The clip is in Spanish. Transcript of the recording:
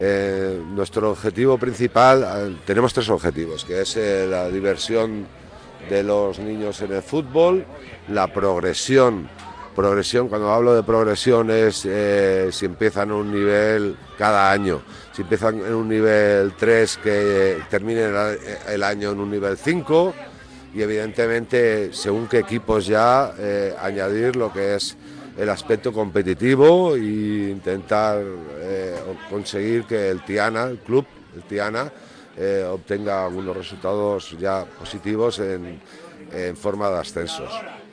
Nuestro objetivo principal, tenemos tres objetivos, que es la diversión de los niños en el fútbol, la progresión, cuando hablo de progresión es si empiezan en un nivel cada año, si empiezan en un nivel 3 que terminen el año en un nivel 5 y evidentemente según qué equipos ya añadir lo que es el aspecto competitivo e intentar conseguir que el Tiana, el club, el Tiana, obtenga algunos resultados ya positivos en forma de ascensos.